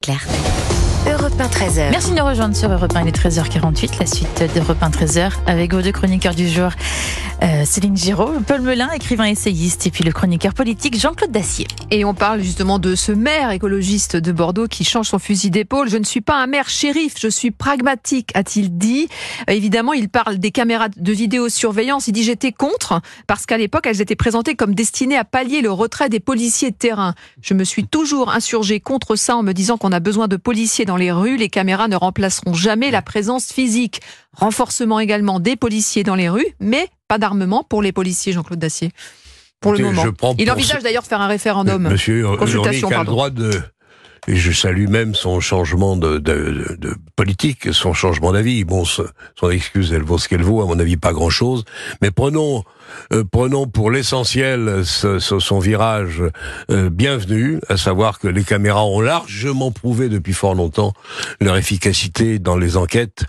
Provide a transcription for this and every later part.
Claire. Europe 1 13h. Merci de nous rejoindre sur Europe 1, il est 13h48, la suite d'Europe 1 13h avec vos deux chroniqueurs du jour, Céline Giraud, Paul Melun, écrivain essayiste, et puis le chroniqueur politique Jean-Claude Dacier. Et on parle justement de ce maire écologiste de Bordeaux qui change son fusil d'épaule. Je ne suis pas un maire shérif, je suis pragmatique, a-t-il dit. Évidemment, il parle des caméras de vidéosurveillance. Il dit j'étais contre parce qu'à l'époque, elles étaient présentées comme destinées à pallier le retrait des policiers de terrain. Je me suis toujours insurgée contre ça en me disant qu'on a besoin de policiers dans les rues. Les caméras ne remplaceront jamais la présence physique. Renforcement également des policiers dans les rues, mais pas d'armement pour les policiers, Jean-Claude Dacier. Pour le moment. Il envisage d'ailleurs de faire un référendum. Monsieur Urmic a le droit et je salue même son changement de politique, son changement d'avis. Bon, son excuse, elle vaut ce qu'elle vaut, à mon avis, pas grand-chose. Mais prenons pour l'essentiel son virage bienvenu, à savoir que les caméras ont largement prouvé depuis fort longtemps leur efficacité dans les enquêtes.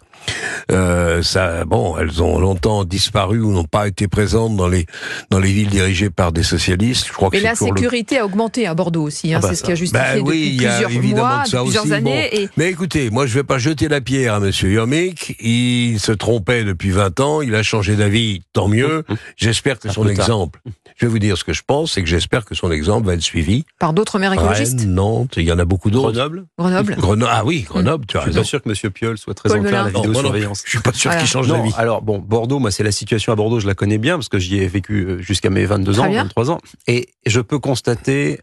Elles ont longtemps disparu ou n'ont pas été présentes dans les villes dirigées par des socialistes. Je crois que la sécurité a augmenté à Bordeaux aussi. C'est ce qui a justifié depuis plusieurs mois, plusieurs années. Mais écoutez, moi je vais pas jeter la pierre à Monsieur Urmic. Il se trompait depuis 20 ans. Il a changé d'avis, tant mieux. J'espère que son exemple. Je vais vous dire ce que je pense, c'est que j'espère que son exemple va être suivi. Par d'autres maires écologistes. Rennes, Nantes, il y en a beaucoup d'autres. Grenoble. Ah oui, Grenoble, tu as raison. Je suis pas sûr que Monsieur Piolle soit très enclin à la vidéosurveillance. Je suis pas sûr qu'il change d'avis. Alors bon, Bordeaux, moi c'est la situation à Bordeaux, je la connais bien parce que j'y ai vécu jusqu'à mes 22 ans, 23 ans. Et je peux constater,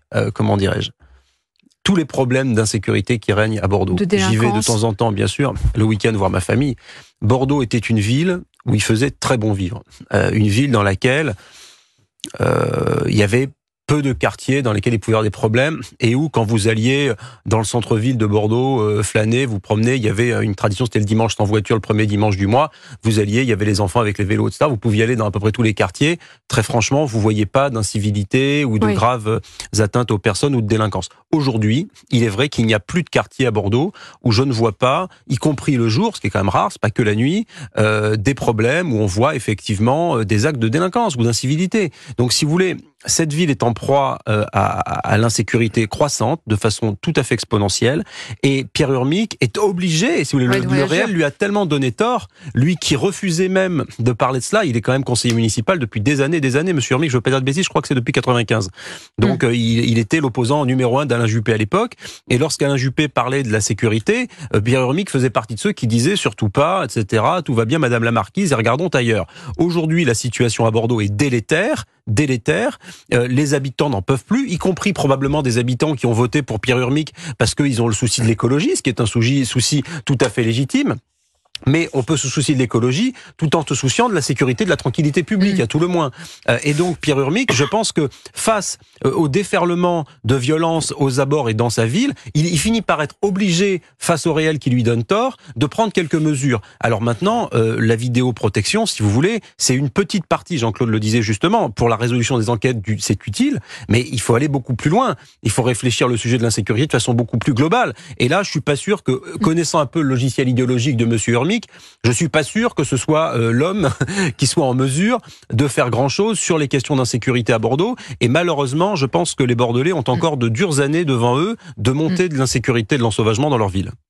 tous les problèmes d'insécurité qui règnent à Bordeaux. J'y vais de temps en temps, bien sûr, le week-end voir ma famille. Bordeaux était une ville où il faisait très bon vivre. Une ville dans laquelle il y avait peu de quartiers dans lesquels il pouvait y avoir des problèmes et où, quand vous alliez dans le centre-ville de Bordeaux, flâner, vous promener, il y avait une tradition, c'était le dimanche sans voiture, le premier dimanche du mois. Vous alliez, il y avait les enfants avec les vélos, etc. Vous pouviez aller dans à peu près tous les quartiers. Très franchement, vous voyez pas d'incivilité ou de graves atteintes aux personnes ou de délinquance. Aujourd'hui, il est vrai qu'il n'y a plus de quartier à Bordeaux où je ne vois pas, y compris le jour, ce qui est quand même rare, c'est pas que la nuit, des problèmes où on voit effectivement des actes de délinquance ou d'incivilité. Donc, si vous voulez, cette ville est en proie à l'insécurité croissante de façon tout à fait exponentielle, et Pierre Urmic est obligé, si vous voulez, le réel lui a tellement donné tort, lui qui refusait même de parler de cela. Il est quand même conseiller municipal depuis des années, Monsieur Urmic, je ne veux pas dire de bêtises, je crois que c'est depuis 95. Donc il était l'opposant numéro 1 d'Alain Juppé à l'époque, et lorsqu'Alain Juppé parlait de la sécurité, Pierre Urmic faisait partie de ceux qui disaient surtout pas, etc., tout va bien Madame la Marquise et regardons ailleurs. Aujourd'hui, la situation à Bordeaux est délétère. Les habitants n'en peuvent plus, y compris probablement des habitants qui ont voté pour Pierre Urmic parce qu'ils ont le souci de l'écologie, ce qui est un souci tout à fait légitime. Mais on peut se soucier de l'écologie tout en se souciant de la sécurité, de la tranquillité publique, à tout le moins. Et donc, Pierre Urmic, je pense que face au déferlement de violence aux abords et dans sa ville, il finit par être obligé, face au réel qui lui donne tort, de prendre quelques mesures. Alors maintenant, la vidéoprotection, si vous voulez, c'est une petite partie, Jean-Claude le disait justement, pour la résolution des enquêtes, c'est utile, mais il faut aller beaucoup plus loin. Il faut réfléchir le sujet de l'insécurité de façon beaucoup plus globale. Et là, je suis pas sûr que, connaissant un peu le logiciel idéologique de Monsieur Urmic, je suis pas sûr que ce soit l'homme qui soit en mesure de faire grand-chose sur les questions d'insécurité à Bordeaux. Et malheureusement, je pense que les Bordelais ont encore de dures années devant eux de montée de l'insécurité et de l'ensauvagement dans leur ville.